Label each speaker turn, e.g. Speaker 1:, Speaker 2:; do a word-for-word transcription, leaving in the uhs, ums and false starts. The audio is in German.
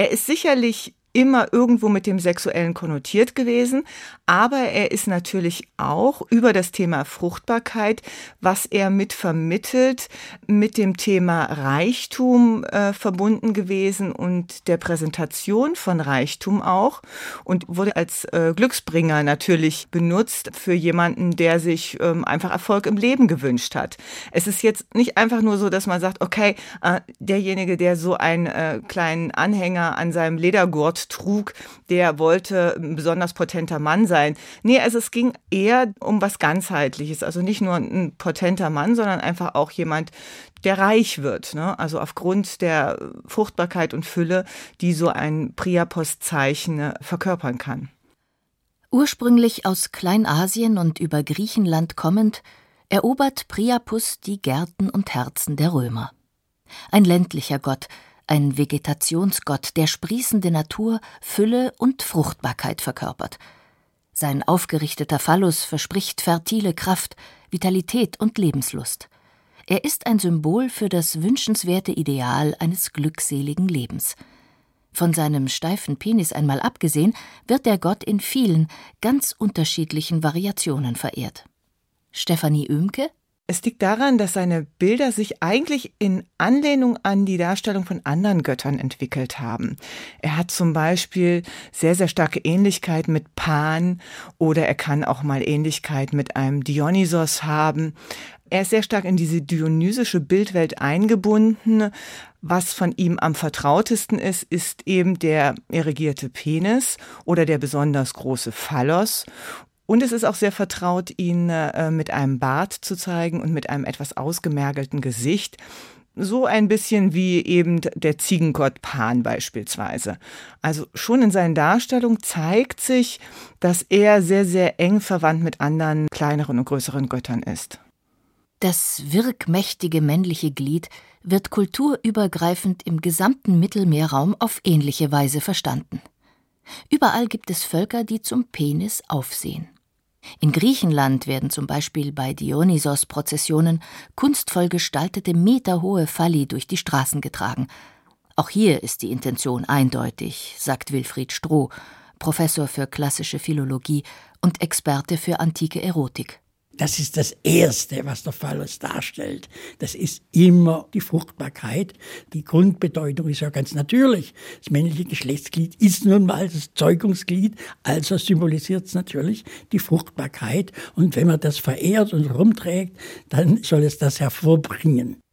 Speaker 1: Er ist sicherlich immer irgendwo mit dem Sexuellen konnotiert gewesen, aber er ist natürlich auch über das Thema Fruchtbarkeit, was er mit vermittelt, mit dem Thema Reichtum äh, verbunden gewesen und der Präsentation von Reichtum auch und wurde als äh, Glücksbringer natürlich benutzt für jemanden, der sich ähm, einfach Erfolg im Leben gewünscht hat. Es ist jetzt nicht einfach nur so, dass man sagt, okay, äh, derjenige, der so einen äh, kleinen Anhänger an seinem Ledergurt trug, der wollte ein besonders potenter Mann sein. Nee, also es ging eher um was Ganzheitliches. Also nicht nur ein potenter Mann, sondern einfach auch jemand, der reich wird. Ne? Also aufgrund der Fruchtbarkeit und Fülle, die so ein Priapos-Zeichen verkörpern kann.
Speaker 2: Ursprünglich aus Kleinasien und über Griechenland kommend, erobert Priapus die Gärten und Herzen der Römer. Ein ländlicher Gott, ein Vegetationsgott, der sprießende Natur, Fülle und Fruchtbarkeit verkörpert. Sein aufgerichteter Phallus verspricht fertile Kraft, Vitalität und Lebenslust. Er ist ein Symbol für das wünschenswerte Ideal eines glückseligen Lebens. Von seinem steifen Penis einmal abgesehen, wird der Gott in vielen, ganz unterschiedlichen Variationen verehrt. Stefanie Oehmke:
Speaker 1: Es liegt daran, dass seine Bilder sich eigentlich in Anlehnung an die Darstellung von anderen Göttern entwickelt haben. Er hat zum Beispiel sehr, sehr starke Ähnlichkeit mit Pan oder er kann auch mal Ähnlichkeit mit einem Dionysos haben. Er ist sehr stark in diese dionysische Bildwelt eingebunden. Was von ihm am vertrautesten ist, ist eben der erigierte Penis oder der besonders große Phallos. Und es ist auch sehr vertraut, ihn äh, mit einem Bart zu zeigen und mit einem etwas ausgemergelten Gesicht. So ein bisschen wie eben der Ziegengott Pan beispielsweise. Also schon in seinen Darstellungen zeigt sich, dass er sehr, sehr eng verwandt mit anderen kleineren und größeren Göttern ist.
Speaker 2: Das wirkmächtige männliche Glied wird kulturübergreifend im gesamten Mittelmeerraum auf ähnliche Weise verstanden. Überall gibt es Völker, die zum Penis aufsehen. In Griechenland werden zum Beispiel bei Dionysos-Prozessionen kunstvoll gestaltete meterhohe Phalli durch die Straßen getragen. Auch hier ist die Intention eindeutig, sagt Wilfried Stroh, Professor für klassische Philologie und Experte für antike Erotik.
Speaker 3: Das ist das Erste, was der Phallus darstellt. Das ist immer die Fruchtbarkeit. Die Grundbedeutung ist ja ganz natürlich. Das männliche Geschlechtsglied ist nun mal das Zeugungsglied, also symbolisiert es natürlich die Fruchtbarkeit. Und wenn man das verehrt und rumträgt, dann soll es das hervorbringen.